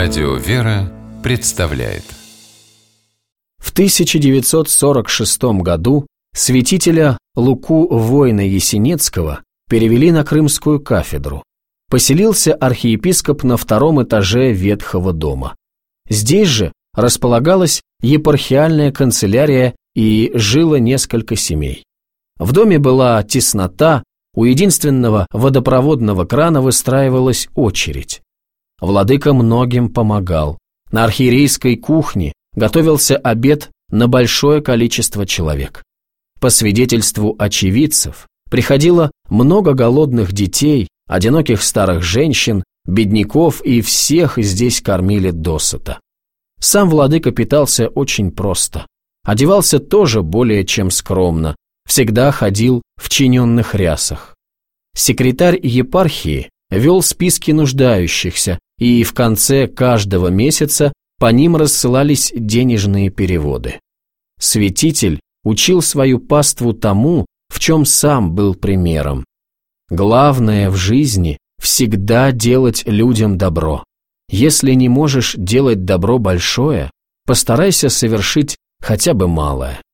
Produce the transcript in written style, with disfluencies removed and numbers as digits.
Радио «Вера» представляет. В 1946 году святителя Луку Война-Есенецкого перевели на Крымскую кафедру. Поселился архиепископ на втором этаже Ветхого дома. Здесь же располагалась епархиальная канцелярия и жило несколько семей. В доме была теснота, у единственного водопроводного крана выстраивалась очередь. Владыка многим помогал. На архиерейской кухне готовился обед на большое количество человек. По свидетельству очевидцев, приходило много голодных детей, одиноких старых женщин, бедняков, и всех здесь кормили досыта. Сам владыка питался очень просто. Одевался тоже более чем скромно, всегда ходил в чиненных рясах. Секретарь епархии вел списки нуждающихся, и в конце каждого месяца по ним рассылались денежные переводы. Святитель учил свою паству тому, в чем сам был примером. Главное в жизни – всегда делать людям добро. Если не можешь делать добро большое, постарайся совершить хотя бы малое.